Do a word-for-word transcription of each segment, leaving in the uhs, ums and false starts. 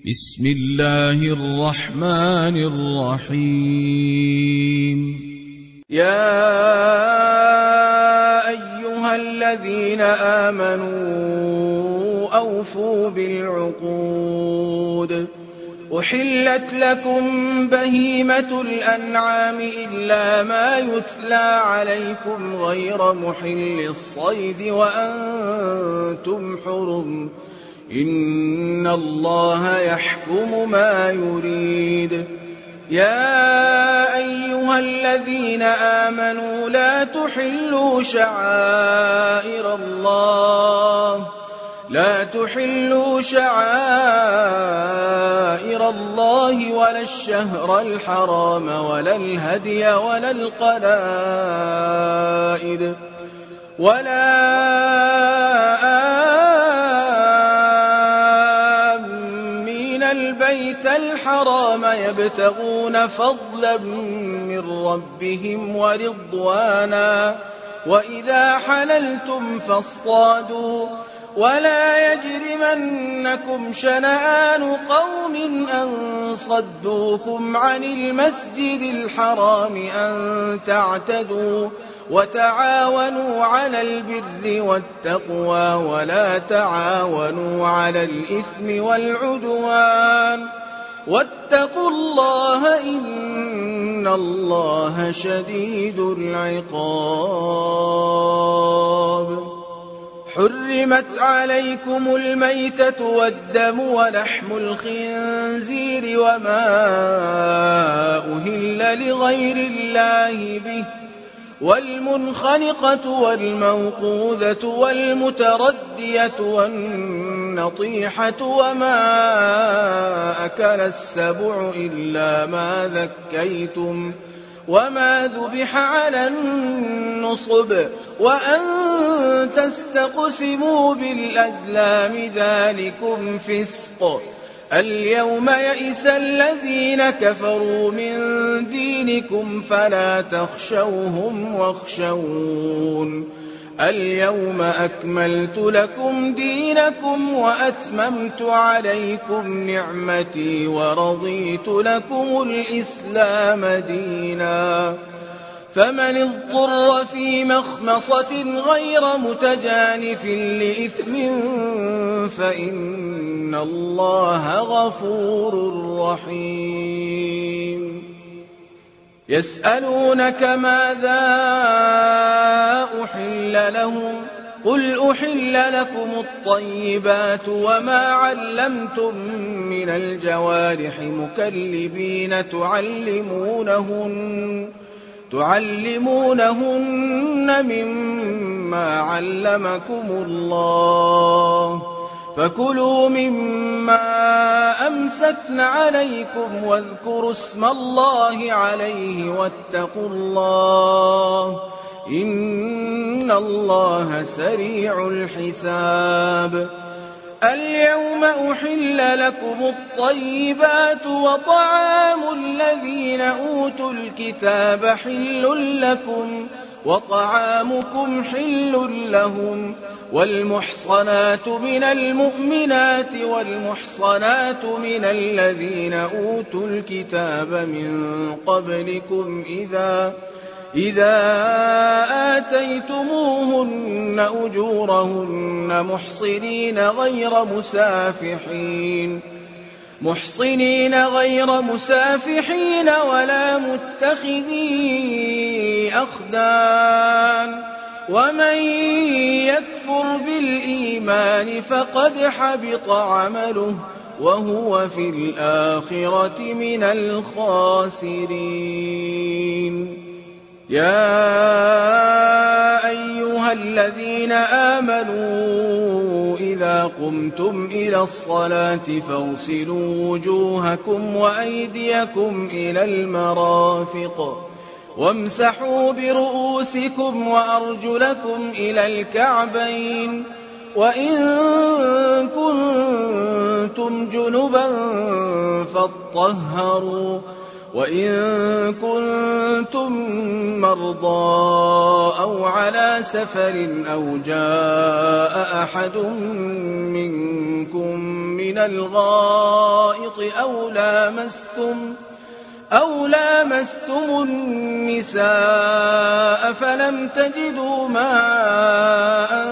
بسم الله الرحمن الرحيم. يا أيها الذين آمنوا أوفوا بالعقود. أحلت لكم بهيمة الأنعام إلا ما يتلى عليكم غير محل الصيد وأنتم حرم، إن الله يحكم ما يريد. يا أيها الذين آمنوا لا تحلوا شعائر الله لا تحلوا شعائر الله ولا الشهر الحرام ولا الهدي ولا القلائد ولا آمين البيت الحرام يبتغون فضلا من ربهم ورضوانا، وإذا حللتم فاصطادوا، ولا يجرمنكم شنآن قوم أن صدوكم عن المسجد الحرام أن تعتدوا، وتعاونوا على البر والتقوى ولا تعاونوا على الإثم والعدوان، واتقوا الله إن الله شديد العقاب. حرمت عليكم الميتة والدم ولحم الخنزير وما أهل لغير الله به، والمنخنقة والموقوذة والمتردية والنطيحة وما أكل السبع إلا ما ذكيتم وما ذبح على النصب، وأن تستقسموا بالأزلام ذلكم فسق. اليوم يئس الذين كفروا من دينكم فلا تخشوهم واخشون. اليوم أكملت لكم دينكم وأتممت عليكم نعمتي ورضيت لكم الإسلام دينا. فمن اضطر في مخمصة غير متجانف لإثم فإن الله غفور رحيم. يسألونك ماذا أحل لهم، قل أحل لكم الطيبات وما علمتم من الجوارح مكلبين تعلمونهن تعلمونهن مما علمكم الله، فكلوا مما أمسكن عليكم واذكروا اسم الله عليه واتقوا الله إن الله سريع الحساب. اليوم أحل لكم الطيبات وطعام الذين أوتوا الكتاب حل لكم وطعامكم حل لهم، والمحصنات من المؤمنات والمحصنات من الذين أوتوا الكتاب من قبلكم إذا إذا آتيتموهن أجورهن محصنين غير مسافحين محصنين غير مسافحين ولا متخذي أخدان، ومن يكفر بالإيمان فقد حبط عمله وهو في الآخرة من الخاسرين. يا أيها الذين آمنوا إذا قمتم إلى الصلاة فاغسلوا وجوهكم وأيديكم إلى المرافق وامسحوا برؤوسكم وأرجلكم إلى الكعبين، وإن كنتم جنبا فاطهروا، وإن كنتم مرضى أو على سفر أو جاء أحد منكم من الغائط أو لامستم أو لامستم النساء فلم تجدوا ماء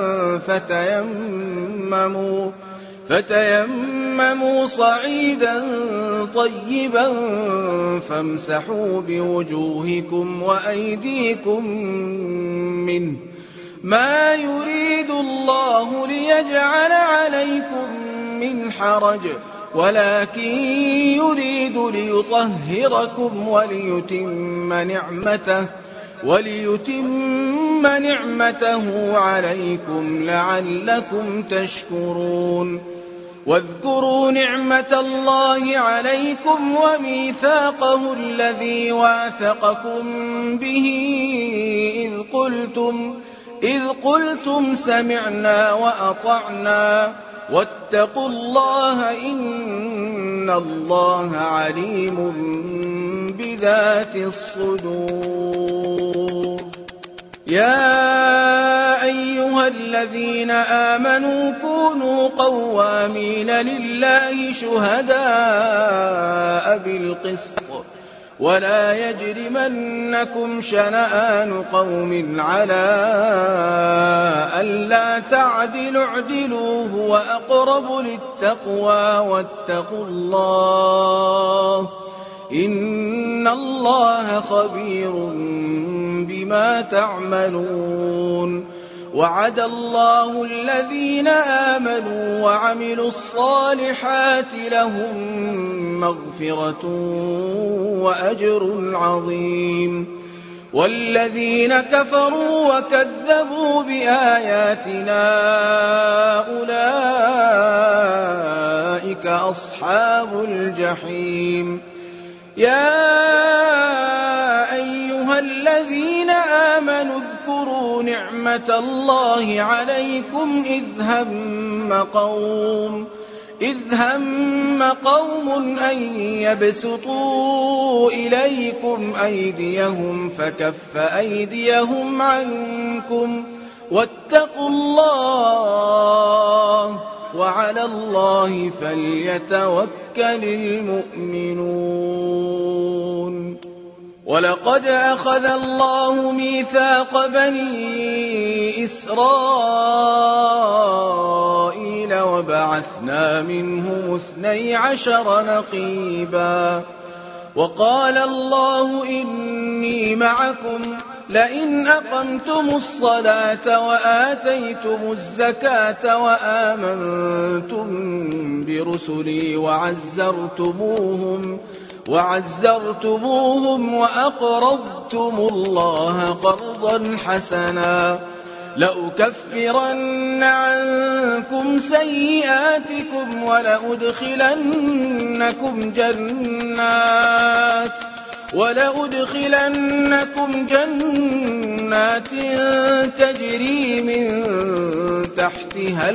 فتيمموا فتيمموا صعيدا طيبا فامسحوا بوجوهكم وأيديكم منه ما يريد الله ليجعل عليكم من حرج ولكن يريد ليطهركم وليتم نعمته وليتم نعمته عليكم لعلكم تشكرون واذكروا نعمة الله عليكم وميثاقه الذي واثقكم به إذ قلتم إذ قلتم سمعنا وأطعنا واتقوا الله إن الله عليم بذات الصدور. يا أيها الذين آمنوا كونوا قوامين لله شهداء بالقسط ولا يجرمنكم شنآن قوم على ألا تعدلوا اعدلوا هو أقرب للتقوى واتقوا الله إن الله خبير بما تعملون. وعد الله الذين آمنوا وعملوا الصالحات لهم مغفرة وأجر عظيم والذين كفروا وكذبوا بآياتنا أولئك أصحاب الجحيم. يا أيها الذين آمنوا اذكروا نعمة الله عليكم إذ هم قوم إذ هم قوم أن يبسطوا إليكم أيديهم فكف أيديهم عنكم واتقوا الله وعلى الله فليتوكل المؤمنون. ولقد أخذ الله ميثاق بني إسرائيل وبعثنا منهم اثني عشر نقيبا وقال الله إني معكم لئن أقمتم الصلاة وآتيتم الزكاة وآمنتم برسلي وعزرتموهم وعزرتموهم وأقرضتم الله قرضا حسنا لأكفرن عنكم سيئاتكم ولأدخلنكم جنات ولأدخلنكم جنات تجري من تحتها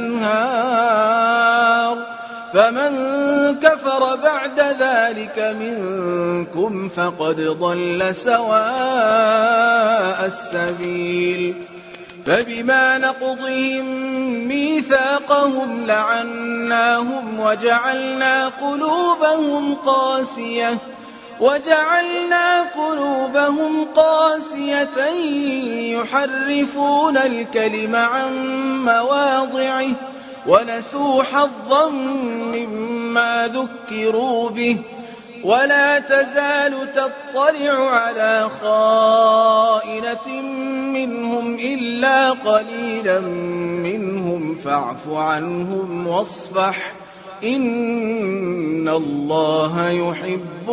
الأنهار فمن كفر بعد ذلك منكم فقد ضل سواء السبيل. فبما نقضهم ميثاقهم لعناهم وجعلنا قلوبهم قاسية وجعلنا قلوبهم قاسية يحرفون الكلم عن مواضعه ونسوا حظا مما ذكروا به ولا تزال تطلع على خائنة منهم إلا قليلا منهم فاعف عنهم واصفح إن الله يحب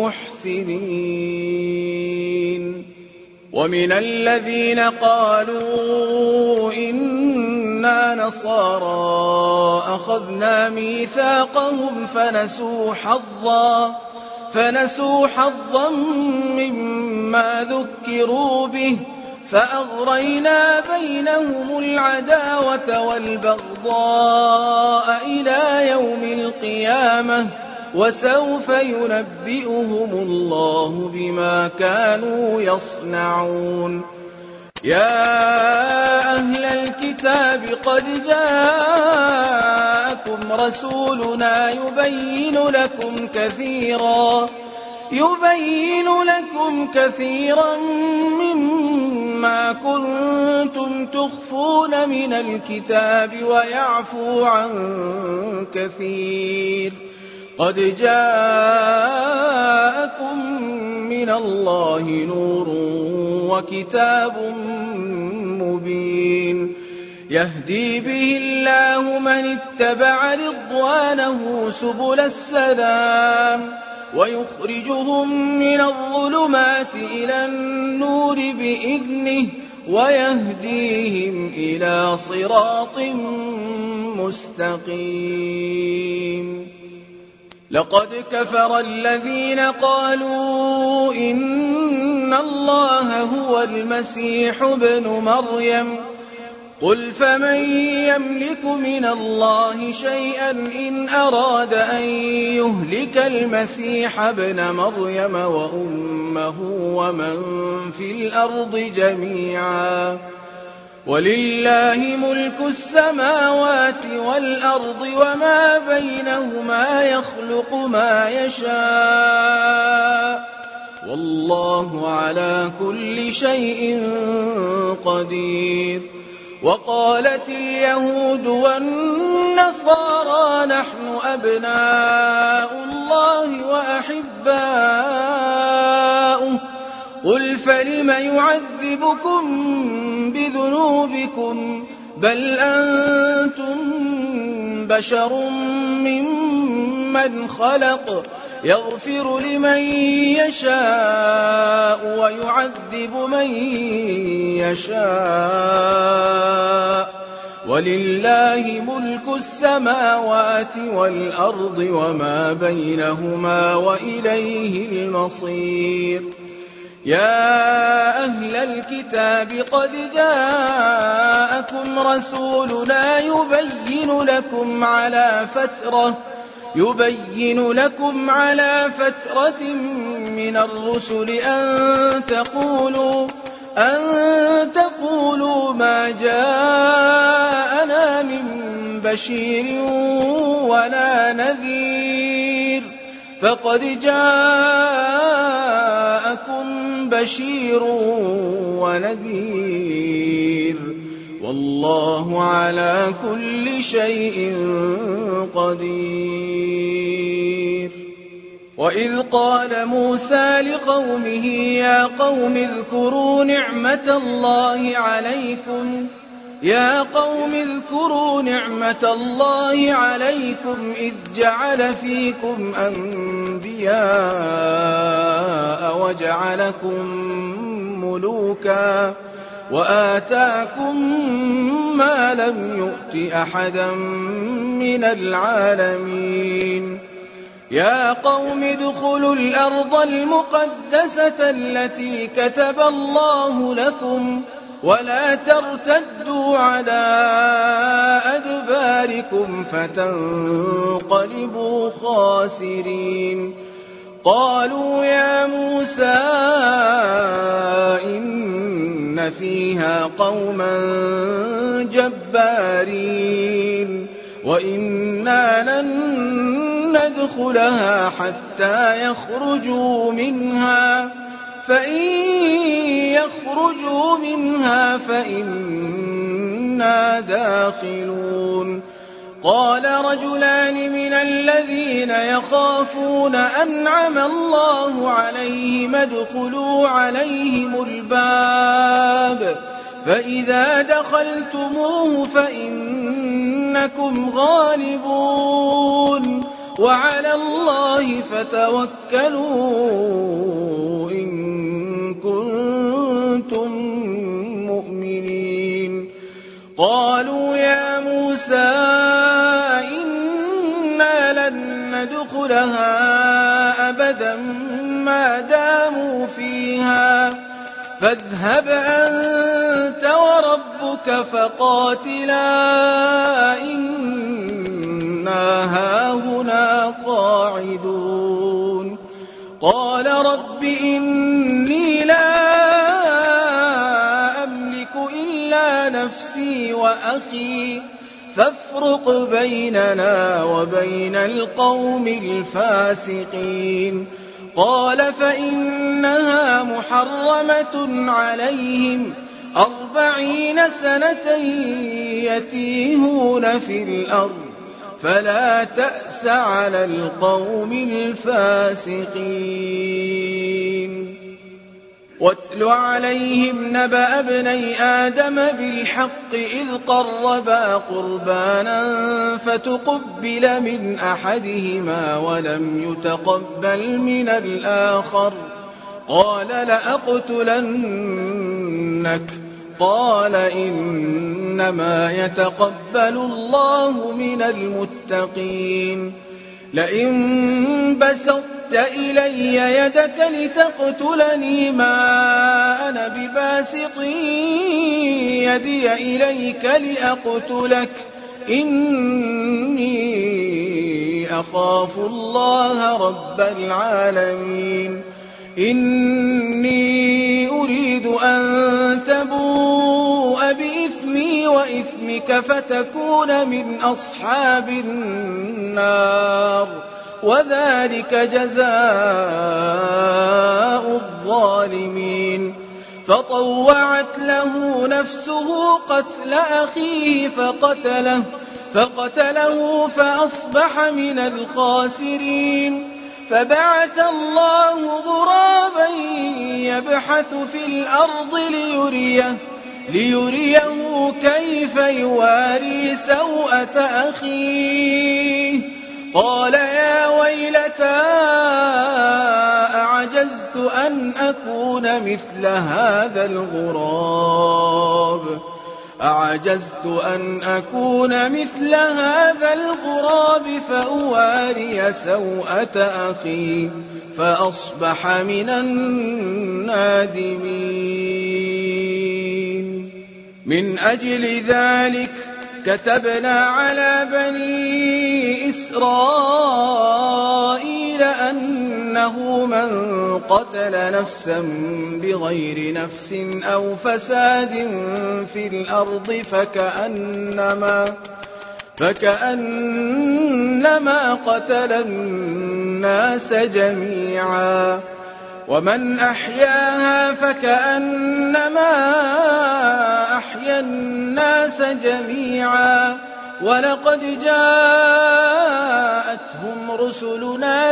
المحسنين. ومن الذين قالوا إنا نصارى أخذنا ميثاقهم فنسوا حظا فنسوا حظا مما ذكروا به فأغرينا بينهم العداوة والبغضاء إلى يوم القيامة وسوف ينبئهم الله بما كانوا يصنعون. يا أهل الكتاب قد جاءكم رسولنا يبين لكم كثيرا يبين لكم كثيرا مما كنتم تخفون من الكتاب ويعفو عن كثير. قد جاءكم من الله نور وكتاب مبين يهدي به الله من اتبع رضوانه سبل السلام ويخرجهم من الظلمات إلى النور بإذنه ويهديهم إلى صراط مستقيم. لقد كفر الذين قالوا إن الله هو المسيح ابن مريم قل فمن يملك من الله شيئا إن أراد أن يهلك المسيح ابن مريم وأمه ومن في الأرض جميعا ولله ملك السماوات والأرض وما بينهما يخلق ما يشاء والله على كل شيء قدير. وقالت اليهود والنصارى نحن أبناء الله وأحباؤه قل فلم يعذبكم بذنوبكم بل أنتم بشر ممن خلق يغفر لمن يشاء ويعذب من يشاء ولله ملك السماوات والأرض وما بينهما وإليه المصير. يا أهل الكتاب قد جاءكم رسولنا يبين لكم على فترة يبين لكم على فترة من الرسل أن تقولوا أن تقولوا ما جاءنا من بشير ولا نذير فقد جاءكم بشير ونذير والله على كل شيء قدير. وإذ قال موسى لقومه يا قوم اذكروا نعمة الله عليكم يا قوم اذكروا نعمة الله عليكم إذ جعل فيكم أنبياء وجعلكم ملوكا وآتاكم ما لم يؤت أحدا من العالمين. يا قوم ادخلوا الأرض المقدسة التي كتب الله لكم ولا ترتدوا على أدباركم فتنقلبوا خاسرين. قالوا يا موسى إن فيها قوما جبارين وإنا لن ندخلها حتى يخرجوا منها فإن يخرجوا منها فإنا داخلون. قال رجلان من الذين يخافون أنعم الله عليهم ادخلوا عليهم الباب فإذا دخلتموه فإنكم غالبون وعلى الله فتوكلوا إن كنتم مؤمنين. قالوا يا موسى إنا لن ندخلها أبدا ما داموا فيها فاذهب أنت وربك فقاتلا إنا إنا هاهنا قاعدون قال رب إني لا أملك إلا نفسي وأخي فافرق بيننا وبين القوم الفاسقين قال فإنها محرمة عليهم أربعين سنة يتيهون في الأرض فلا تأس على القوم الفاسقين واتل عليهم نبأ ابني آدم بالحق إذ قربا قربانا فتقبل من أحدهما ولم يتقبل من الآخر قال لأقتلنك قال إنما يتقبل الله من المتقين لئن بسطت إلي يدك لتقتلني ما أنا بباسط يدي إليك لأقتلك إني أخاف الله رب العالمين إني أريد أن تبوء بإثمي وإثمك فتكون من أصحاب النار وذلك جزاء الظالمين فطوعت له نفسه قتل أخيه فقتله فقتله فأصبح من الخاسرين فبعث الله غرابا يبحث في الأرض ليريه, ليريه كيف يواري سوءة أخيه قال يا ويلتى أعجزت أن أكون مثل هذا الغراب أعجزت أن أكون مثل هذا الغراب فأواري سوءة أخي فأصبح من النادمين من أجل ذلك كتبنا على بني إسرائيل أنه من قتل نفسا بغير نفس أو فساد في الأرض فكأنما, فكأنما قتل الناس جميعا ومن أحياها فكأنما أحيا الناس جميعا ولقد جاءتهم رسلنا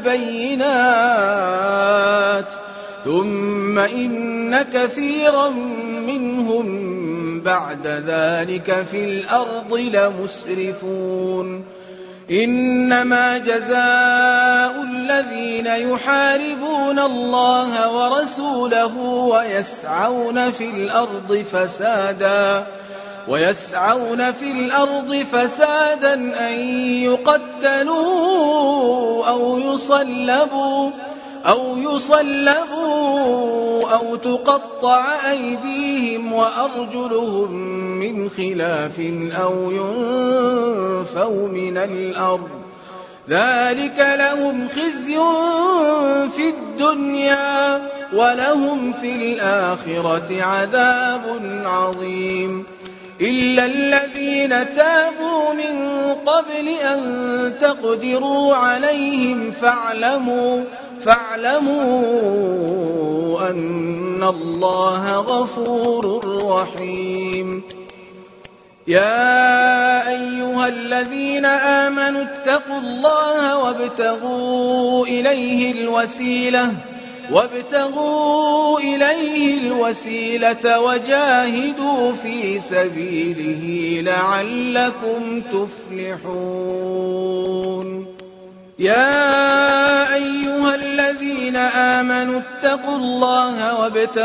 بالبينات ثم إن كثيرا منهم بعد ذلك في الأرض لمسرفون إنما جزاء الذين يحاربون الله ورسوله ويسعون في الأرض فسادا ويسعون في الأرض فسادا أن يقتلوا أو يصلبوا أو يصلبوا أو تقطع أيديهم وأرجلهم من خلاف أو ينفوا من الأرض ذلك لهم خزي في الدنيا ولهم في الآخرة عذاب عظيم إلا الذين تابوا من قبل أن تقدروا عليهم فاعلموا فاعلموا أن الله غفور رحيم يا أيها الذين آمنوا اتقوا الله وابتغوا إليه الوسيلة وابتغوا إليه الوسيلة وجاهدوا في سبيله لعلكم تفلحون يا أيها الذين آمنوا اتقوا الله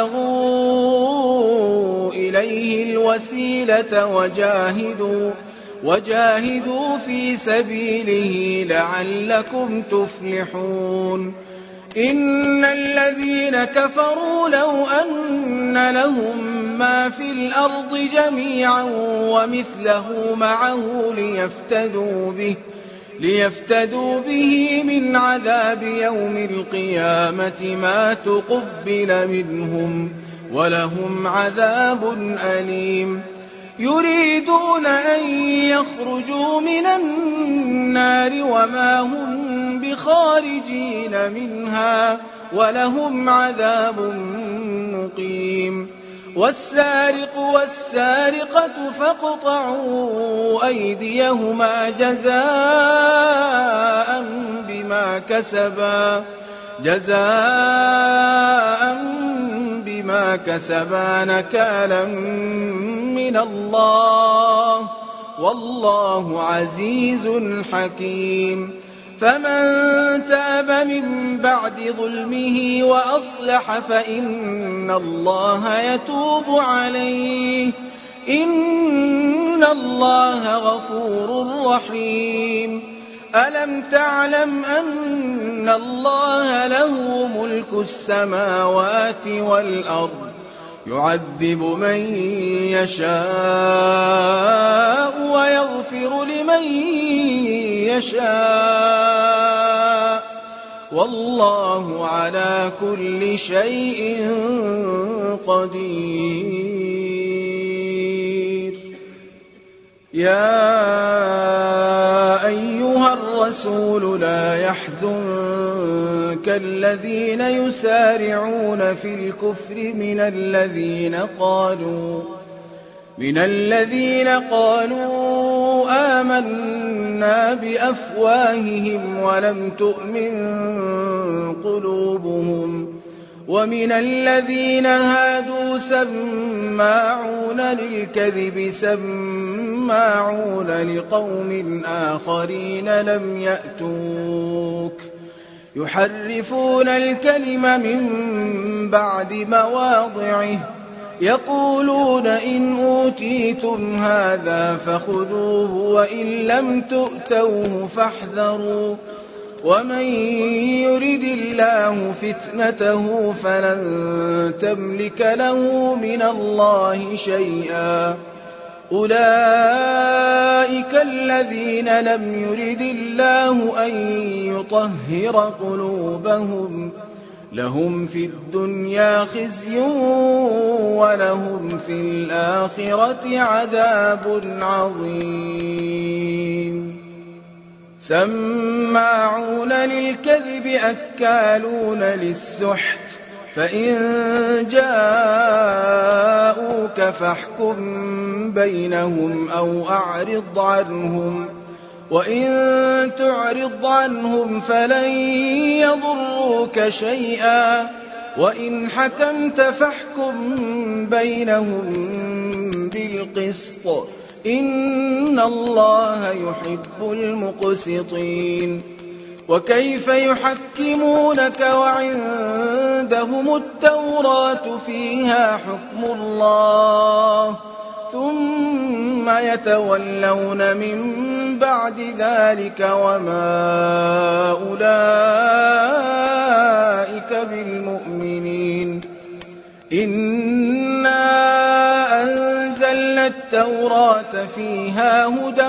وابتغوا إليه الوسيلة وجاهدوا وجاهدوا في سبيله لعلكم تفلحون إن الذين كفروا لو أن لهم ما في الأرض جميعا ومثله معه ليفتدوا به ليفتدوا به من عذاب يوم القيامة ما تقبل منهم ولهم عذاب أليم. يريدون أن يخرجوا من النار وما هم بخارجين منها ولهم عذاب مقيم. والسارق والسارقة فاقطعوا أيديهما جزاء بما كسبا جزاء بما كسبا نكالا من الله والله عزيز حكيم. فمن تاب من بعد ظلمه وأصلح فإن الله يتوب عليه إن الله غفور رحيم. ألم تعلم أن الله له ملك السماوات والأرض يعذب من يشاء ويغفر لمن يشاء والله على كل شيء قدير. يا أيها الرسول لا يحزنك الذين يسارعون في الكفر من الذين قالوا من الذين قالوا آمنا بأفواههم ولم تؤمن قلوبهم ومن الذين هادوا سماعون للكذب سماعون لقوم آخرين لم يأتوك يحرفون الكلم من بعد مواضعه يقولون إن أوتيتم هذا فخذوه وإن لم تؤتوه فاحذروا ومن يرد الله فتنته فلن تملك له من الله شيئا. أولئك الذين لم يرد الله أن يطهر قلوبهم لهم في الدنيا خزي ولهم في الآخرة عذاب عظيم. سماعون للكذب أكالون للسحت فإن جاءوك فاحكم بينهم أو أعرض عنهم وإن تعرض عنهم فلن يضروك شيئا وإن حكمت فاحكم بينهم بالقسط إن الله يحب المقسطين. وكيف يحكمونك وعندهم التوراة فيها حكم الله ثم يتولون من بعد ذلك وما أولئك بالمؤمنين. إنا أنزلنا التوراة فيها هدى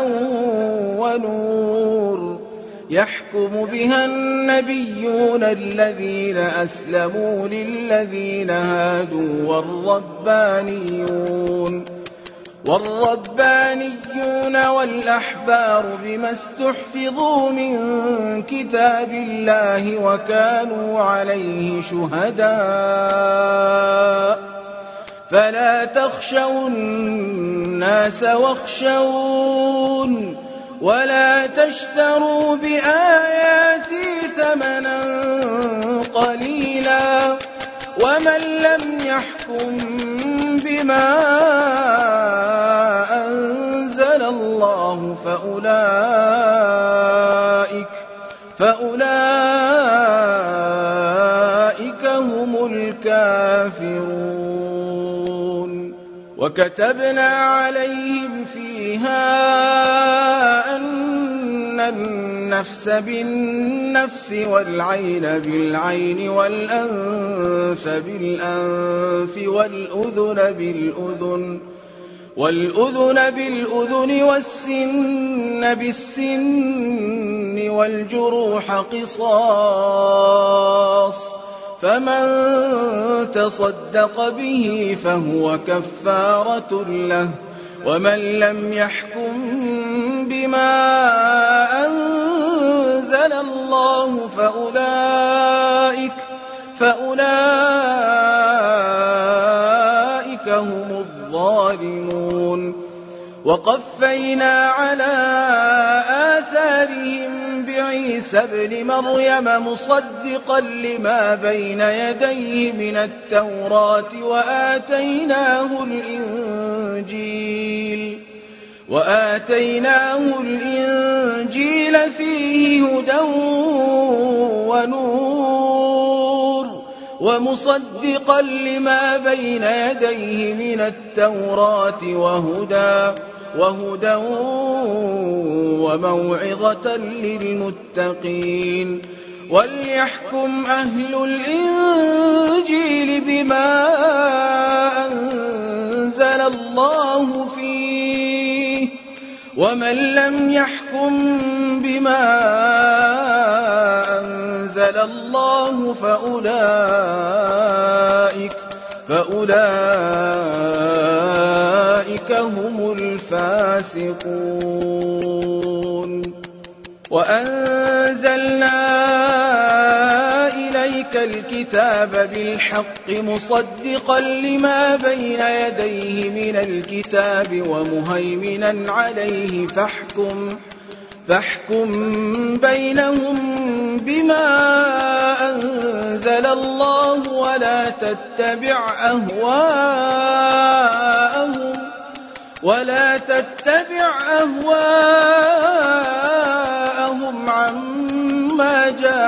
ونور يحكم بها النبيون الذين أسلموا للذين هادوا والربانيون والربانيون والأحبار بما استحفظوا من كتاب الله وكانوا عليه شهداء فلا تخشوا الناس واخشون ولا تشتروا بآياتي ثمنا قليلا ومن لم يحكم بما أنزل الله فأولئك فأولئك هم الكافرون. وكتبنا عليهم فيها أن النفس بالنفس والعين بالعين والأنف بالأنف والأذن بالأذن والأذن بالأذن والسن بالسن والجروح قصاص، فمن تصدق به فهو كفارة له. ومن لم يحكم بما أنزل الله فأولئك, فأولئك هم الظالمون. وقفينا على آثارهم بعيسى ابن مريم مصدقا لما بين يديه من التوراة وآتيناه الإنجيل وآتيناه الإنجيل فيه هدى ونور ومصدقا لما بين يديه من التوراة وهدى وهدى وموعظة للمتقين. وليحكم أهل الإنجيل بما أنزل الله فيه، ومن لم يحكم بما أنزل الله فأولئك فأولئك هم الفاسقون. وأنزلنا إليك الكتاب بالحق مصدقا لما بين يديه من الكتاب ومهيمنا عليه، فاحكم فاحكم بينهم بما أنزل الله ولا تتبع أهواءهم ولا تتبع أهواءهم عما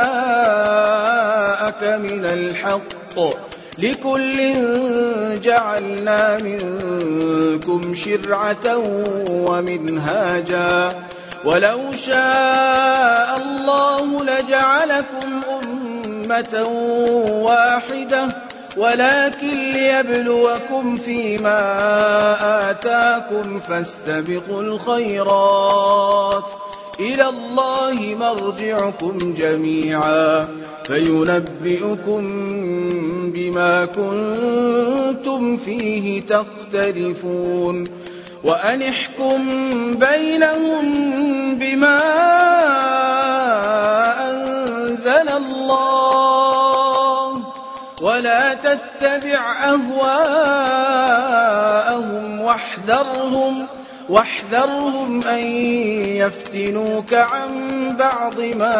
جاءك من الحق، لكل جعلنا منكم شرعة ومنهاجا، ولو شاء الله لجعلكم أمة واحدة ولكن ليبلوكم فيما آتاكم فاستبقوا الخيرات، إلى الله مرجعكم جميعا فينبئكم بما كنتم فيه تختلفون. وأن احكم بينهم بما أنزل الله ولا تتبع أهواءهم واحذرهم واحذرهم أن يفتنوك عن بعض ما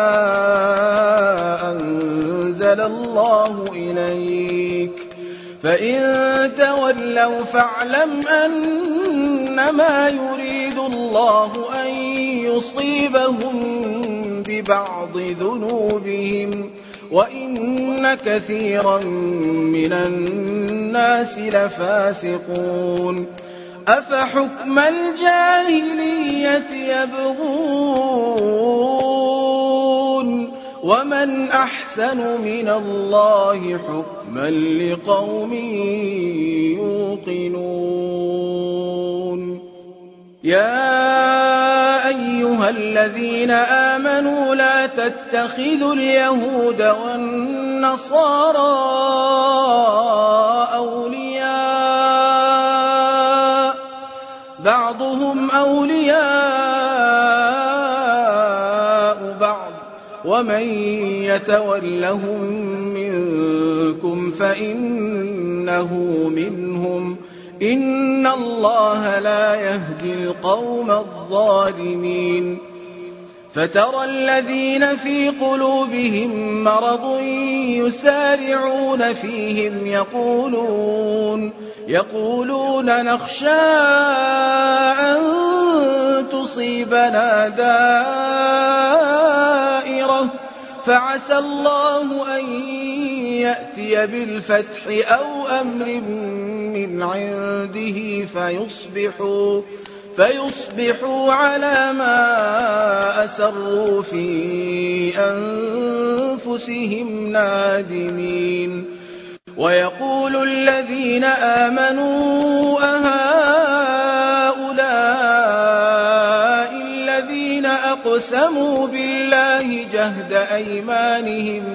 أنزل الله إليك، فإن تولوا فاعلم أنما يريد الله أن يصيبهم ببعض ذنوبهم وإن كثيرا من الناس لفاسقون. أفحكم الجاهلية يبغون ومن أحسن من الله حكما لقوم يوقنون. يا أيها الذين آمنوا لا تتخذوا اليهود والنصارى أولياء بعضهم أولياء بعض ومن يتولهم منكم فإنه منهم إن الله لا يهدي القوم الظالمين. فترى الذين في قلوبهم مرض يسارعون فيهم يقولون يقولون نخشى أن تصيبنا دائرة فعسى الله أن يأتي بالفتح أو أمر من عنده فيصبحوا فيصبحوا على ما أسروا في أنفسهم نادمين. ويقول الذين آمنوا أهؤلاء أقسموا بالله جهد أيمانهم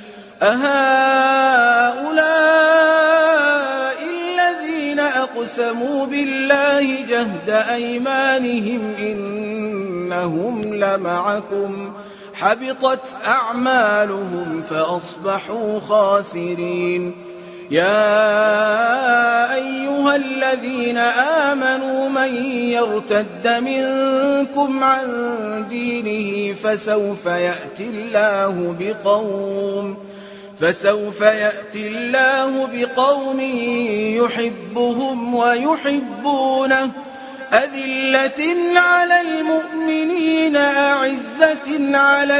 أهؤلاء الذين أقسموا بالله جهد أيمانهم إنهم لمعكم حبطت أعمالهم فأصبحوا خاسرين. يا أيها الذين آمنوا من يرتد منكم عن دينه فسوف يأتي الله بقوم فسوف يأتي الله بقوم يحبهم ويحبونه أذلة على المؤمنين أعزة على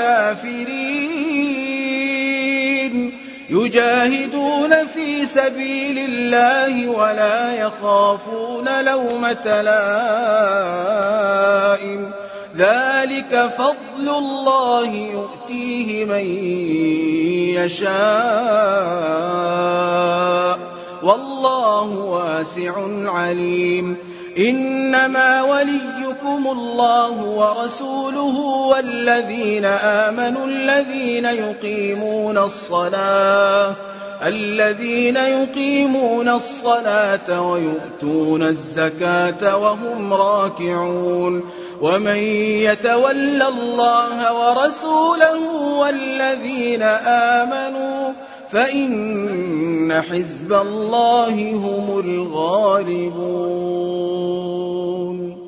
الكافرين يجاهدون في سبيل الله ولا يخافون لومة لائم ذلك فضل الله يؤتيه من يشاء والله واسع عليم. إنما وليكم الله ورسوله والذين آمنوا الذين يقيمون الصلاة الذين يقيمون الصلاة ويؤتون الزكاة وهم راكعون. ومن يتول الله ورسوله والذين آمنوا فإن حزب الله هم الغالبون.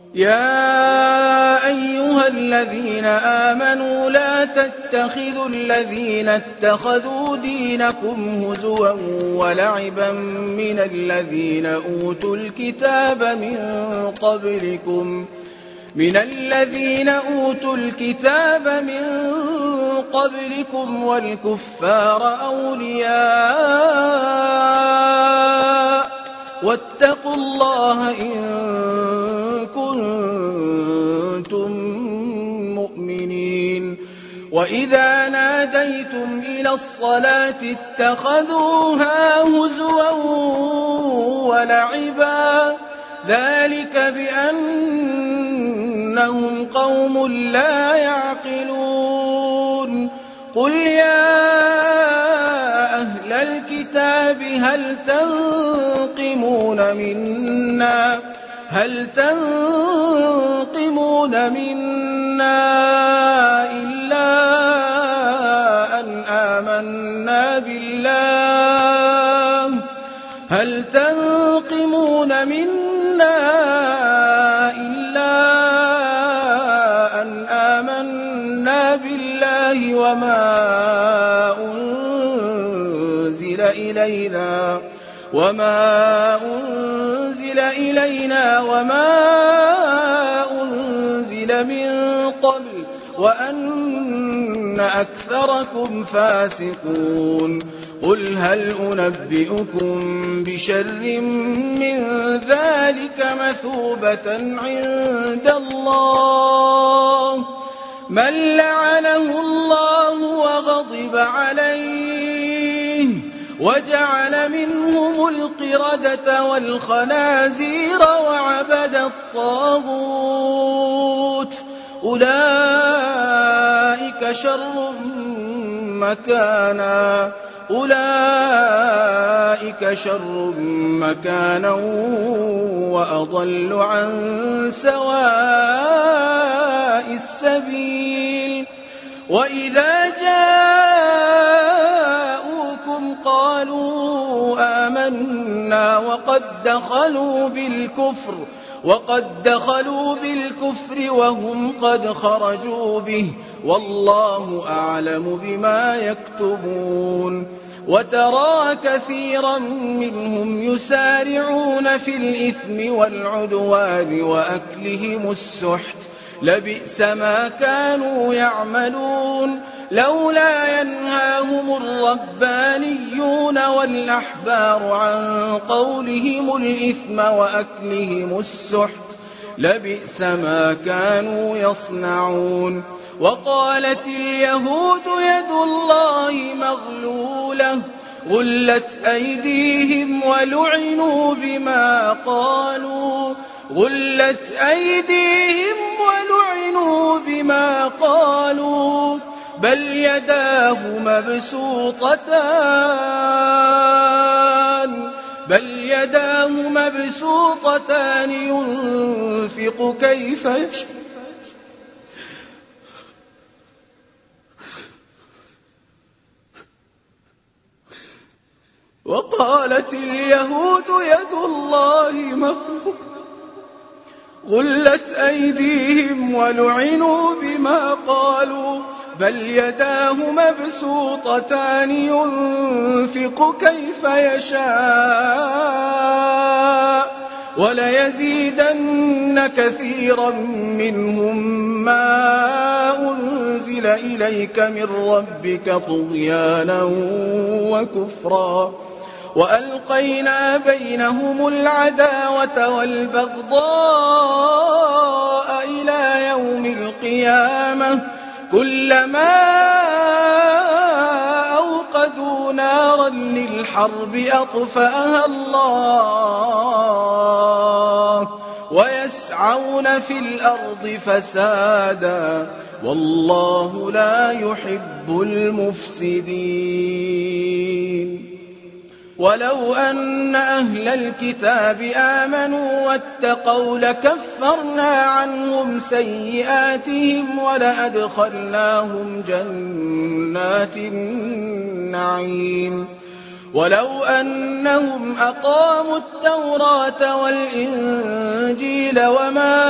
يا أيها الذين آمنوا لا تتخذوا الذين اتخذوا دينكم هزوا ولعبا من الذين أوتوا الكتاب من قبلكم من الذين أوتوا الكتاب من قبلكم والكفار أولياء واتقوا الله إن كنتم مؤمنين. وإذا ناديتم إلى الصلاة اتخذوها هزوا ولعبا ذلك بأنهم قوم لا يعقلون. قل يا أهل الكتاب هل تنقمون منا هل تنقمون منا إلا أن آمنا بالله هل تنقمون منا إلا أن آمنا بالله وما أنزل إلينا وما أنزل إلينا وما أنزل من قبل وأن أكثركم فاسقون. قل هل أنبئكم بشر من ذلك مثوبة عند الله من لعنه الله وغضب عليه وجعل منهم القردة والخنازير وعبد الطاغوت أولئك شر مكانا أولئك شر مكانا وأضل عن سواء السبيل. وإذا جاءوكم قالوا آمنا وقد دخلوا بالكفر وقد دخلوا بالكفر وهم قد خرجوا به والله أعلم بما يكتبون. وترى كثيرا منهم يسارعون في الإثم والعدوان وأكلهم السحت لبئس ما كانوا يعملون. لولا ينهاهم الربانيون والأحبار عن قولهم الإثم وأكلهم السحت لبئس ما كانوا يصنعون. وقالت اليهود يد الله مغلولة غلت أيديهم ولعنوا بما قالوا غلت أيديهم ولعنوا ولعنوا بما قالوا بل يداه مبسوطتان بل يداه مبسوطتان ينفق كيف يشاء وقالت اليهود يد الله مغلولة غلت أيديهم ولعنوا بما قالوا بل يداه مبسوطتان ينفق كيف يشاء وليزيدن كثيرا منهم ما أنزل إليك من ربك طغيانا وكفرا وألقينا بينهم العداوة والبغضاء إلى يوم القيامة كلما أوقدوا نارا للحرب أطفأها الله ويسعون في الأرض فسادا والله لا يحب المفسدين ولو أن أهل الكتاب آمنوا واتقوا لكفرنا عنهم سيئاتهم ولأدخلناهم جنات النعيم ولو أنهم أقاموا التوراة والإنجيل وما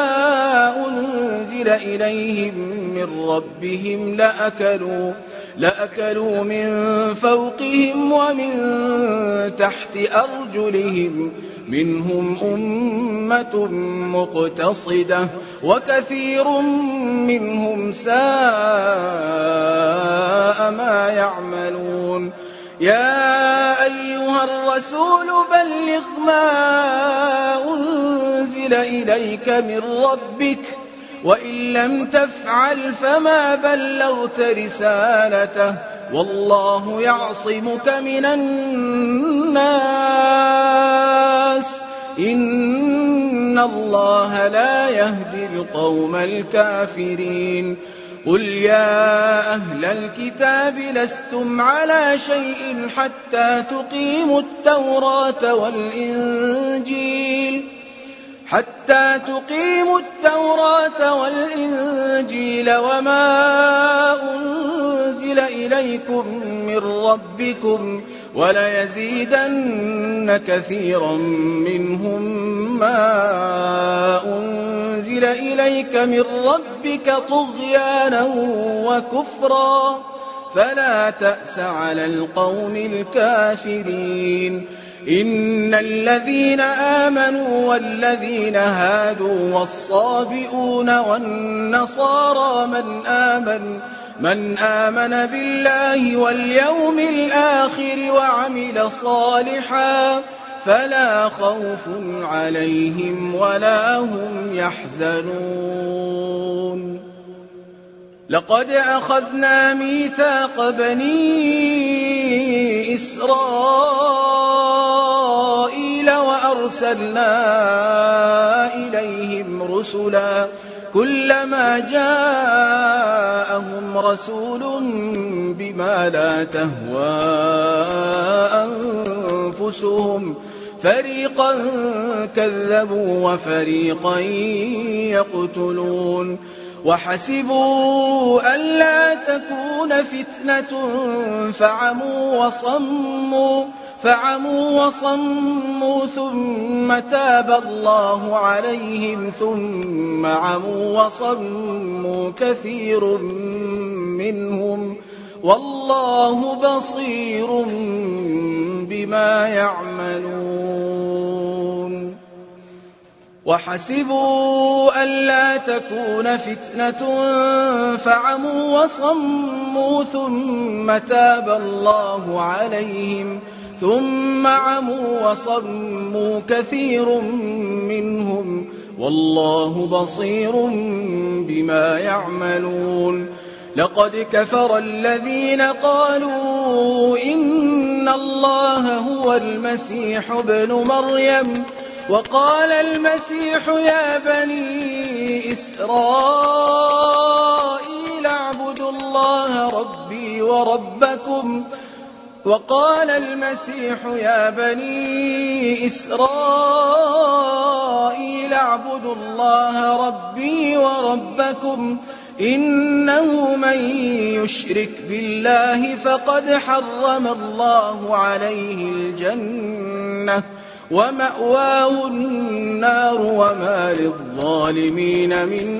أنزل إليهم من ربهم لأكلوا لأكلوا من فوقهم ومن تحت أرجلهم منهم أمة مقتصدة وكثير منهم ساء ما يعملون يا أيها الرسول بلغ ما أنزل إليك من ربك وإن لم تفعل فما بلغت رسالته والله يعصمك من الناس إن الله لا يهدي القوم الكافرين قل يا أهل الكتاب لستم على شيء حتى تقيموا التوراة والإنجيل حتى تقيموا التوراة والإنجيل وما أنزل إليكم من ربكم وليزيدن كثيرا منهم ما أنزل إليك من ربك طغيانا وكفرا فلا تأس على القوم الكافرين إن الذين آمنوا والذين هادوا والصابئون والنصارى من آمن من آمن بالله واليوم الآخر وعمل صالحا فلا خوف عليهم ولا هم يحزنون لقد أخذنا ميثاق بني إسرائيل وأرسلنا إليهم رسلا كلما جاءهم رسول بما لا تهوى أنفسهم فريقا كذبوا وفريقا يقتلون وحسبوا ألا تكون فتنة فعموا وصموا فعموا وصموا ثم تاب الله عليهم ثم عموا وصموا كثير منهم والله بصير بما يعملون وحسبوا ألا تكون فتنة فعموا وصموا ثم تاب الله عليهم ثم عموا وصموا كثير منهم والله بصير بما يعملون لقد كفر الذين قالوا إن الله هو المسيح ابن مريم وقال المسيح يا بني إسرائيل اعبدوا الله ربي وربكم وقال المسيح يا بني إسرائيل اعبدوا الله ربي وربكم إنه من يشرك بالله فقد حرم الله عليه الجنة ومأواه النار وما للظالمين من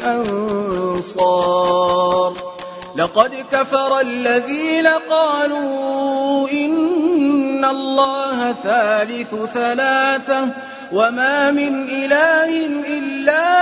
أنصار لقد كفر الذين قالوا إن الله ثالث ثلاثة وما من إله إلا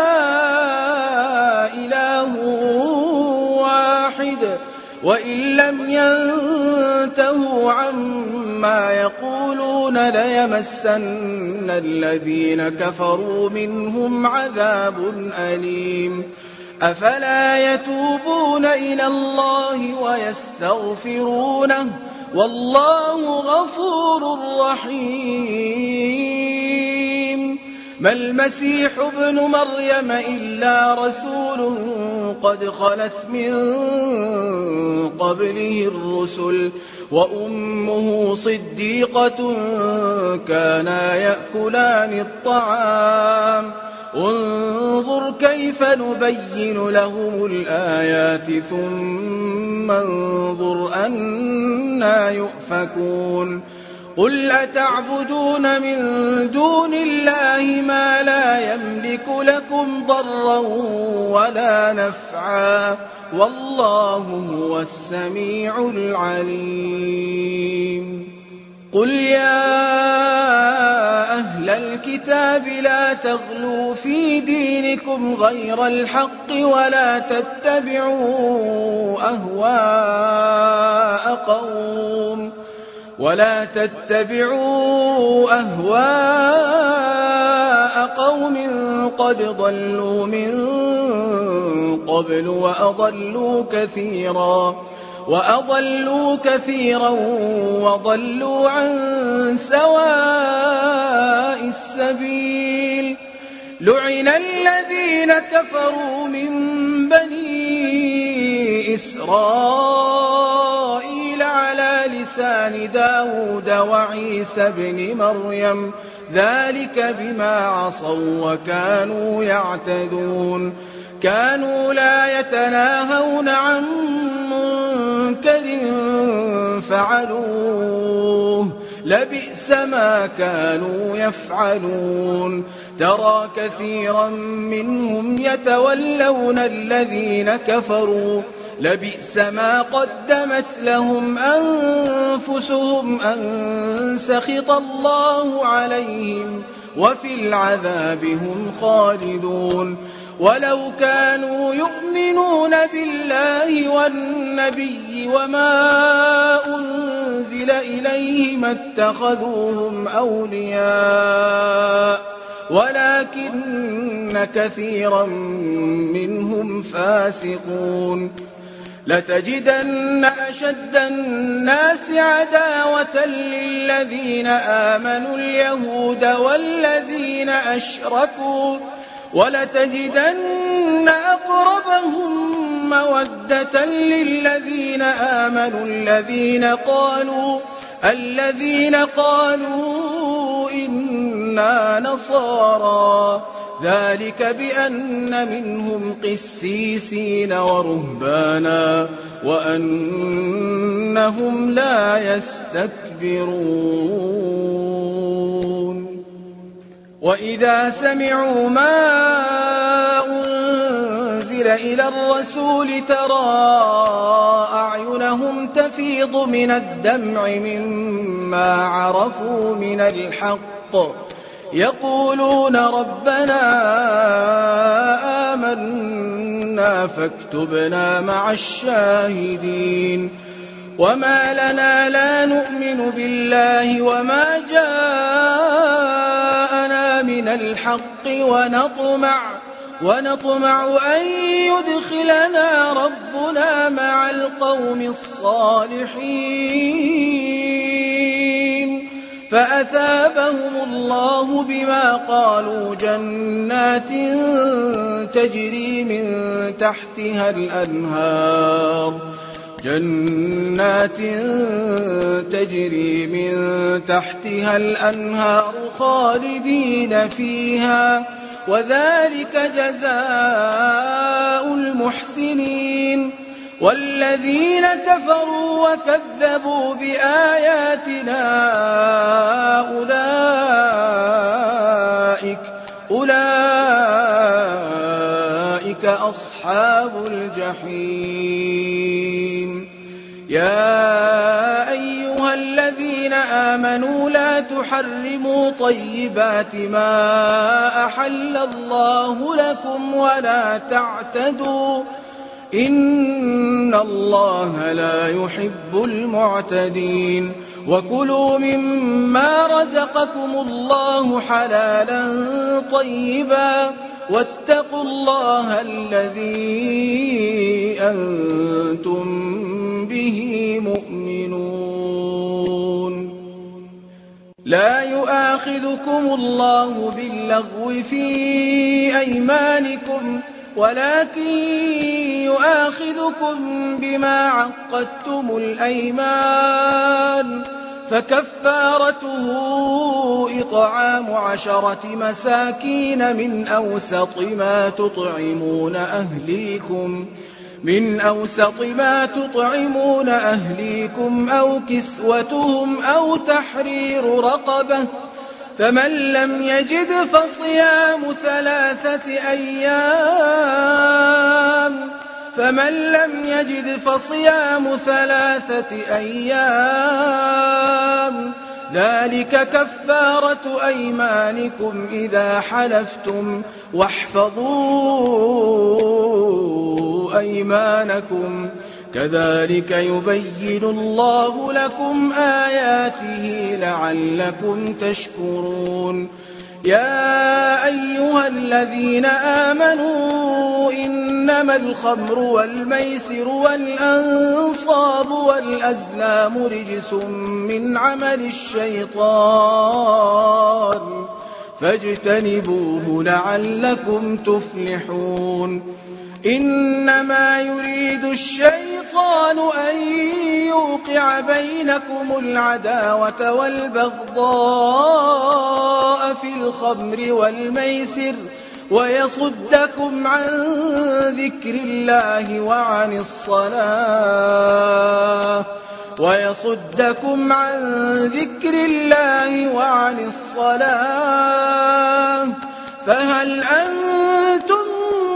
إله واحد وإن لم ينتهوا عما يقولون ليمسن الذين كفروا منهم عذاب أليم أفلا يتوبون إلى الله ويستغفرونه والله غفور رحيم ما المسيح ابن مريم إلا رسول قد خلت من قبله الرسل وأمه صديقة كانا يأكلان الطعام انظر كيف نبين لهم الآيات ثم انظر أنا يؤفكون قل أتعبدون من دون الله ما لا يملك لكم ضرا ولا نفعا والله هو السميع العليم قل يا أهل الكتاب لا تغلوا في دينكم غير الحق ولا تتبعوا أهواء قوم ولا تتبعوا أهواء قوم قد ضلوا من قبل وأضلوا كثيرا وأضلوا كثيرا وضلوا عن سواء السبيل لعن الذين كفروا من بني إسرائيل على لسان داود وعيسى بن مريم ذلك بما عصوا وكانوا يعتدون كانوا لا يتناهون عن منكر فعلوه لبئس ما كانوا يفعلون ترى كثيرا منهم يتولون الذين كفروا لبئس ما قدمت لهم أنفسهم أن سخط الله عليهم وفي العذاب هم خالدون ولو كانوا يؤمنون بالله والنبي وما أنزل إليه ما اتخذوهم أولياء ولكن كثيرا منهم فاسقون لتجدن أشد الناس عداوة للذين آمنوا اليهود والذين أشركوا ولتجدن أقربهم مودة للذين آمنوا الذين قالوا الذين قالوا إنا نصارى ذلك بأن منهم قسيسين ورهبانا وأنهم لا يستكبرون وإذا سمعوا ما أنزل إلى الرسول ترى أعينهم تفيض من الدمع مما عرفوا من الحق يقولون ربنا آمنا فاكتبنا مع الشاهدين وما لنا لا نؤمن بالله وما جاءنا من الحق ونطمع ونطمع أن يدخلنا ربنا مع القوم الصالحين فأثابهم الله بما قالوا جنات تجري من تحتها الأنهار جنات تجري من تحتها الأنهار خالدين فيها وذلك جزاء المحسنين والذين كفروا وكذبوا بآياتنا أولئك أولئك أصحاب الجحيم يا أيها الذين آمنوا لا تحرموا طيبات ما أحل الله لكم ولا تعتدوا إن الله لا يحب المعتدين وكلوا مما رزقكم الله حلالا طيبا واتقوا الله الذي أنتم به مؤمنون لا يؤاخذكم الله باللغو في أيمانكم ولكن يؤاخذكم بما عقدتم الأيمان فكفارته إطعام عشرة مساكين من أوسط ما تطعمون أهليكم من أوسط ما تطعمون أهليكم أو كسوتهم أو تحرير رقبة فمن لم يجد فصيام ثلاثة أيام فمن لم يجد فصيام ثلاثة أيام ذلك كفارة أيمانكم إذا حلفتم واحفظوا أيمانكم كذلك يبين الله لكم آياته لعلكم تشكرون يا أيها الذين آمنوا إنما الخمر والميسر والأنصاب والأزلام رجس من عمل الشيطان فاجتنبوه لعلكم تفلحون إنما يريد الشيطان أن يوقع بينكم العداوة والبغضاء في الخمر والميسر ويصدكم عن ذكر الله وعن الصلاة ويصدكم عن ذكر الله وعن الصلاة فهل أنتم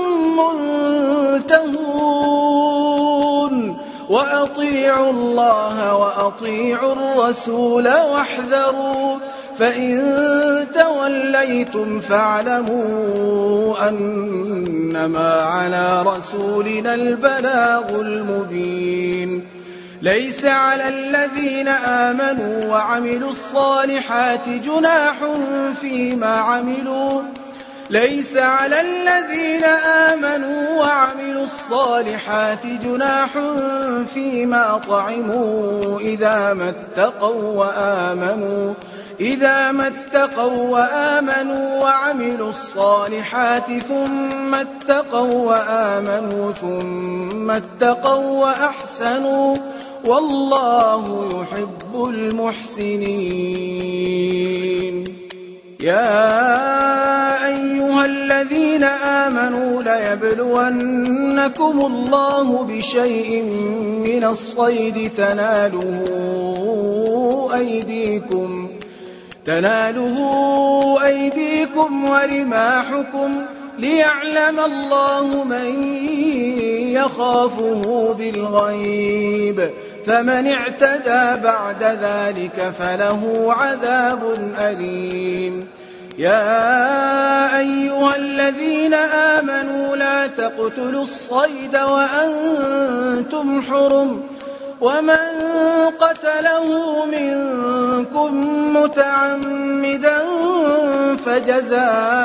منتهون وأطيعوا الله وأطيعوا الرسول واحذروا فإن توليتم فاعلموا أنما على رسولنا البلاغ المبين ليس على الذين آمنوا وعملوا الصالحات جناح فيما عملوا ليس على الذين آمنوا وعملوا الصالحات جناح فيما طعموا إذا ما اتقوا وآمنوا إذا ما اتقوا وآمنوا وعملوا الصالحات ثم اتقوا وآمنوا ثم اتقوا وأحسنوا والله يحب المحسنين يا أيها الذين آمنوا ليبلونكم الله بشيء من الصيد تناله أيديكم تناله أيديكم ورماحكم ليعلم الله من يخافه بالغيب فمن اعتدى بعد ذلك فله عذاب أليم يا أيها الذين آمنوا لا تقتلوا الصيد وأنتم حرم ومن قتله منكم متعمدا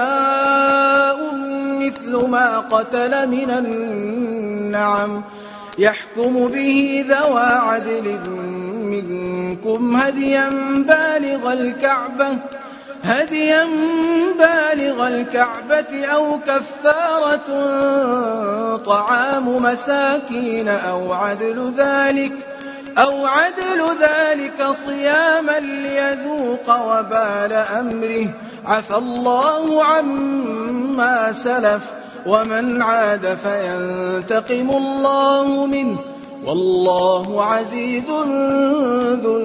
فجزاء مثل ما قتل من النعم يحكم به ذوى عدل منكم هديا بالغ الكعبة هديا بالغ الكعبة أو كفارة طعام مساكين أو عدل ذلك أو عدل ذلك صياما ليذوق وبال أمره عفى الله عما سلف ومن عاد فينتقم الله منه والله عزيز ذو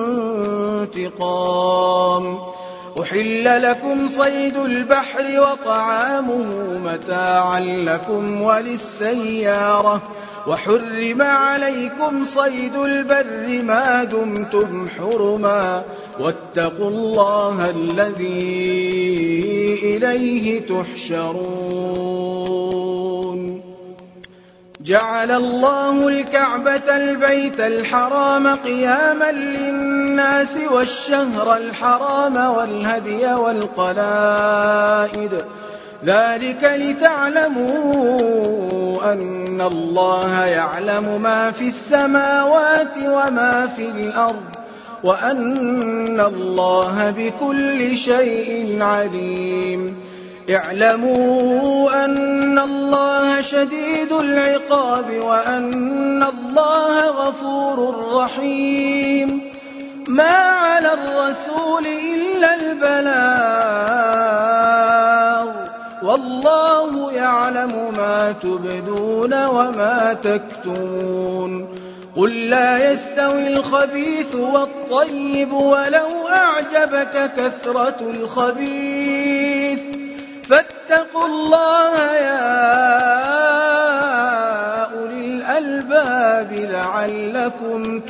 انتقام. أحل لكم صيد البحر وطعامه متاعا لكم وللسيارة وحرم عليكم صيد البر ما دمتم حرما واتقوا الله الذي إليه تحشرون. جعل الله الكعبة البيت الحرام قياما للناس والشهر الحرام والهدي والقلائد ذلك لتعلموا أن الله يعلم ما في السماوات وما في الأرض وأن الله بكل شيء عليم. اعلموا أن الله شديد العقاب وأن الله غفور رحيم. ما على الرسول إلا البلاغ والله يعلم ما تبدون وما تكتمون. قل لا يستوي الخبيث والطيب ولو أعجبك كثرة الخبيث فاتقوا الله يا أولي الألباب لعلكم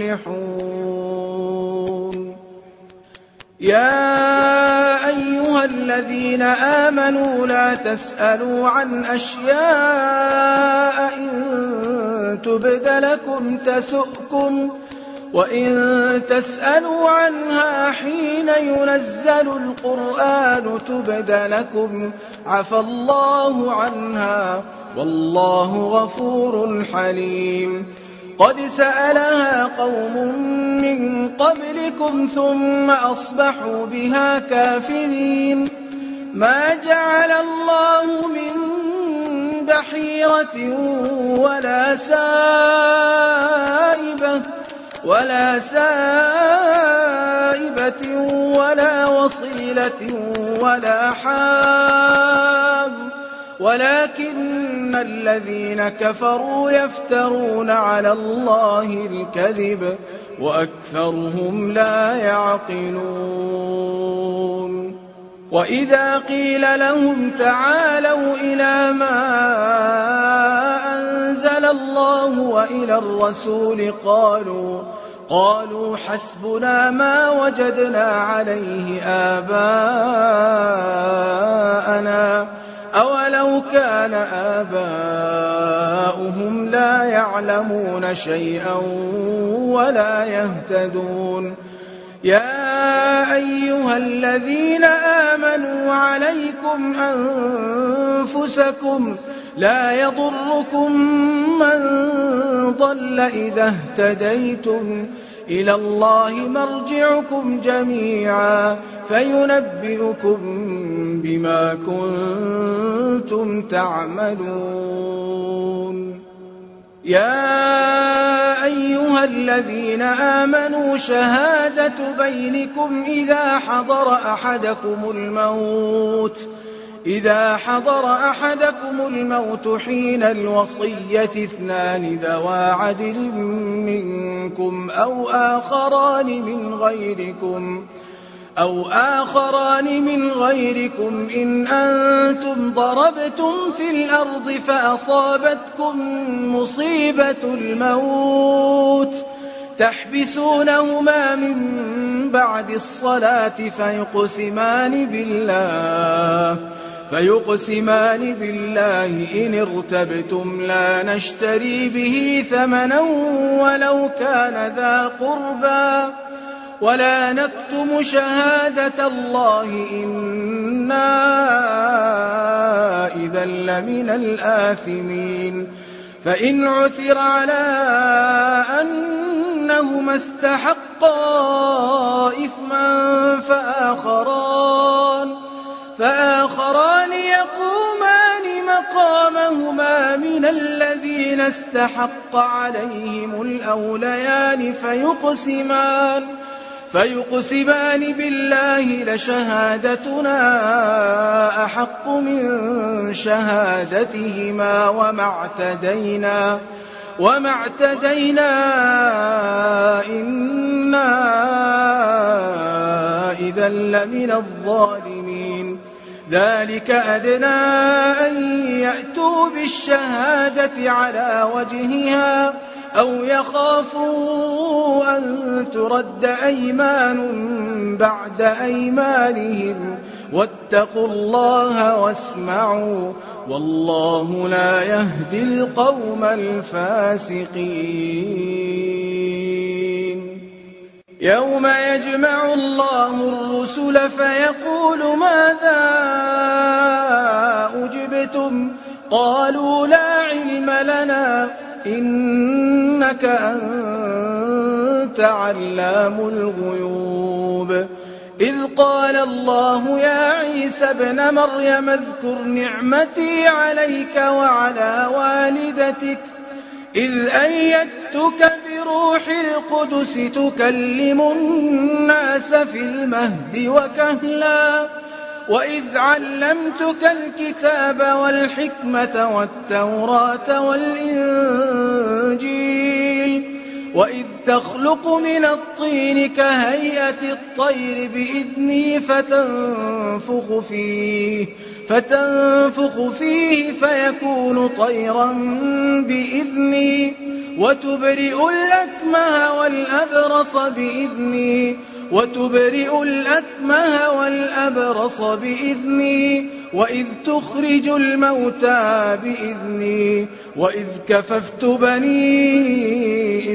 تفلحون. يا أيها الذين آمنوا لا تسألوا عن أشياء إن تبد لكم تسؤكم وإن تسألوا عنها حين ينزل القرآن تبد لكم عفى الله عنها والله غفور حليم. قد سألها قوم من قبلكم ثم أصبحوا بها كافرين. ما جعل الله من بحيرة ولا سائبة ولا سائبة ولا وصيلة ولا حام ولكن الذين كفروا يفترون على الله الكذب وأكثرهم لا يعقلون. وإذا قيل لهم تعالوا إلى ما أنزل الله وإلى الرسول قالوا قالوا حسبنا ما وجدنا عليه آباءنا أولو كان آباؤهم لا يعلمون شيئا ولا يهتدون. يا أيها الذين آمنوا عليكم أنفسكم لا يضركم من ضل إذا اهتديتم إلى الله مرجعكم جميعا فينبئكم بما كنتم تعملون. يا أيها الذين آمنوا شهادة بينكم إذا حضر أحدكم الموت إذا حضر أحدكم الموت حين الوصية اثنان ذوى عدل منكم أو آخران من غيركم أو آخران من غيركم إن أنتم ضربتم في الأرض فأصابتكم مصيبة الموت تحبسونهما من بعد الصلاة فيقسمان بالله فيقسمان بالله إن ارتبتم لا نشتري به ثمنا ولو كان ذا قربى ولا نكتم شهادة الله إنا إذا لمن الآثمين. فإن عثر على أنهما استحقا إثما فآخران, فآخران يقومان مقامهما من الذين استحق عليهم الأوليان فيقسمان, فيقسمان بالله لشهادتنا أحق من شهادتهما وما اعتدينا, وما اعتدينا إنا إذا لمن الظالمين. ذلك أدنى أن يأتوا بالشهادة على وجهها أو يخافوا أن ترد أيمان بعد أيمانهم, واتقوا الله واسمعوا والله لا يهدي القوم الفاسقين. يوم يجمع الله الرسل فيقول ماذا أجبتم؟ قالوا لا علم لنا إنك أنت علام الغيوب. إذ قال الله يا عيسى ابن مريم اذكر نعمتي عليك وعلى والدتك إذ أيدتك بروح القدس تكلم الناس في المهد وكهلا, وإذ علمتك الكتاب والحكمة والتوراة والإنجيل, وإذ تخلق من الطين كهيئة الطير بإذني فتنفخ فيه, فتنفخ فيه فيكون طيرا بإذني, وتبرئ الأكمه والأبرص بإذني, وتبرئ الأكمه والأبرص بإذني, وإذ تخرج الموتى بإذني, وإذ كففت بني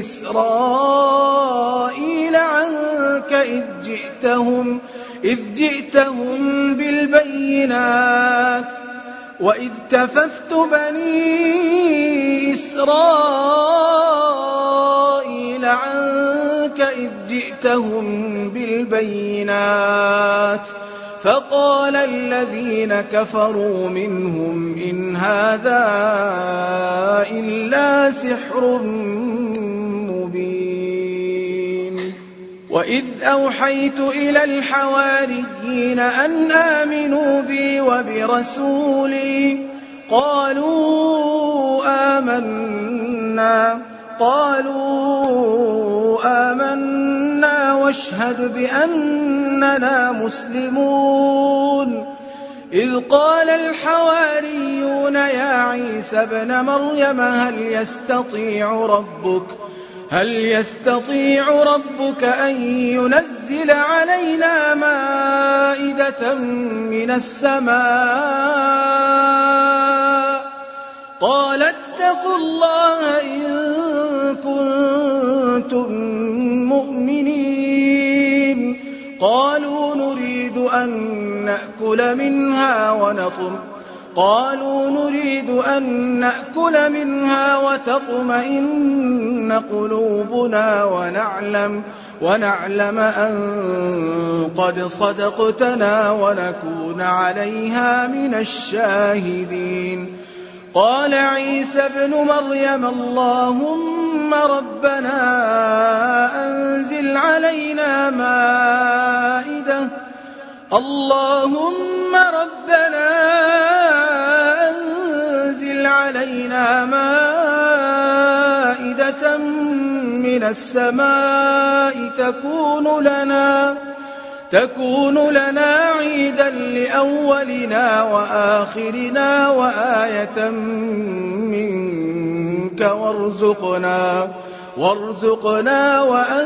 إسرائيل عنك إذ جئتهم, إذ جئتهم بالبينات, وإذ كففت بني إسرائيل عنك إذ جئتهم بالبينات, فقال الذين كفروا منهم إن هذا إلا سحر مبين. وإذ أوحيت إلى الحواريين أن آمنوا بي وبرسولي قالوا آمنا, قالوا آمنا واشهد بأننا مسلمون. إذ قال الحواريون يا عيسى ابن مريم هل يستطيع ربك هل يستطيع ربك أن ينزل علينا مائدة من السماء؟ قال اتقوا الله إن كنتم مؤمنين. قالوا نريد أن نأكل منها ونطم قالوا نريد أن نأكل منها وتطمئن قلوبنا ونعلم ونعلم أن قد صدقتنا ونكون عليها من الشاهدين. قال عيسى ابن مريم اللهم ربنا أنزل علينا مائدة اللهم ربنا أنزل علينا مائدة من السماء تكون لنا تكون لنا عيدا لأولنا وآخرنا وآية منك وارزقنا وارزقنا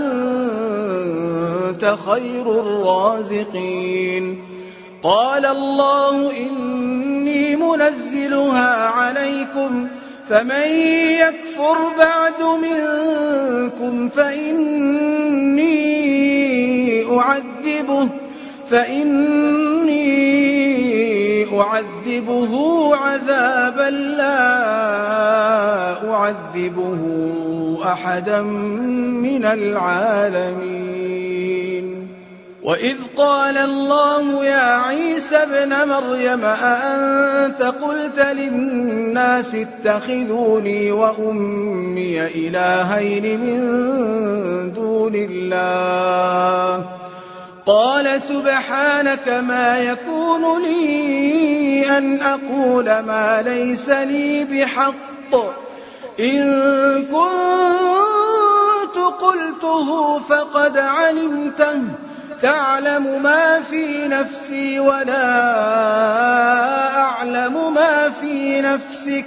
وأنت خير الرازقين. قال الله إني منزلها عليكم فمن يكفر بعد منكم فإني أعذبه فإني أعذبه عذابا لا أعذبه أحدا من العالمين. وإذ قال الله يا عيسى ابن مريم أأنت قلت للناس اتخذوني وأمي إلهين من دون الله قال سبحانك ما يكون لي أن أقول ما ليس لي بحق إن كنت قلته فقد علمته تعلم ما في نفسي ولا أعلم ما في نفسك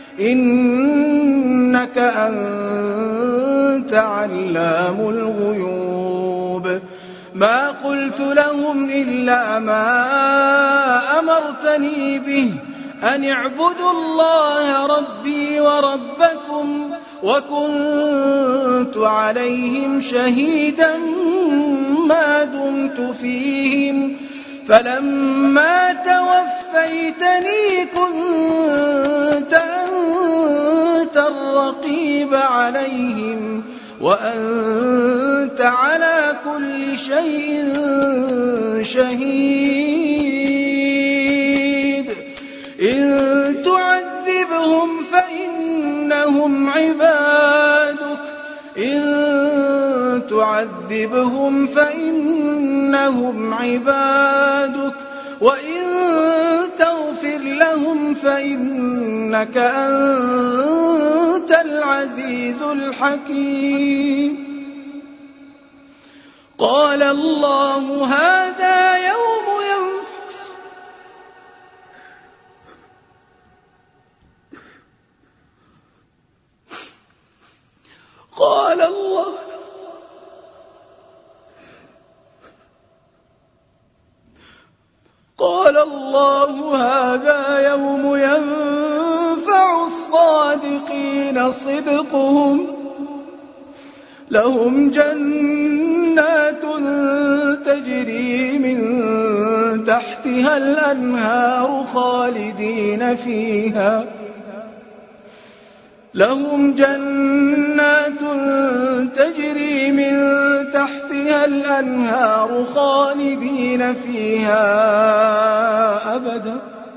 إنك أنت علام الغيوب. ما قلت لهم إلا ما أمرتني به أن اعبدوا الله ربي وربكم وكنت عليهم شهيدا ما دمت فيهم فلما توفيتني كنت أنت الرقيب عليهم وأنت على كل شيء شهيد. إن تعذبهم فإنهم عبادك إن تعذبهم فإنهم عبادك وإن تغفر لهم فإنك أنت العزيز الحكيم. قال الله هذا يوم ينفع قال الله قال الله هذا يوم ينفع الصادقين صدقهم لهم جنات تجري من تحتها الأنهار خالدين فيها لهم جنات تجري من تحتها الأنهار خالدين فيها أبدا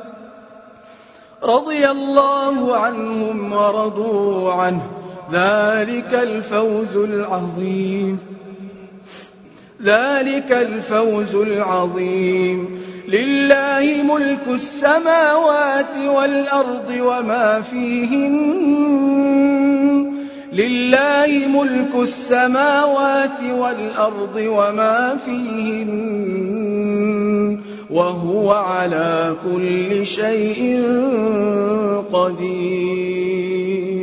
رضي الله عنهم ورضوا عنه ذلك الفوز العظيم ذلك الفوز العظيم. لله ملك السماوات والأرض وما فيهن لله ملك السماوات والأرض وما فيهن وهو على كل شيء قدير.